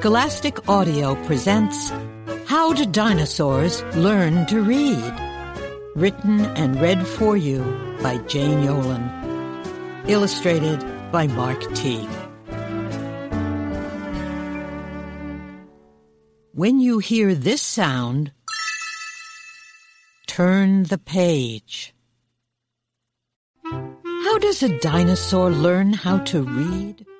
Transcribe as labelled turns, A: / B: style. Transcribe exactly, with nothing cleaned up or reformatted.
A: Scholastic Audio presents How Do Dinosaurs Learn to Read? Written and read for you by Jane Yolen. Illustrated by Mark Teague. When you hear this sound, turn the page. How does a dinosaur learn how to read?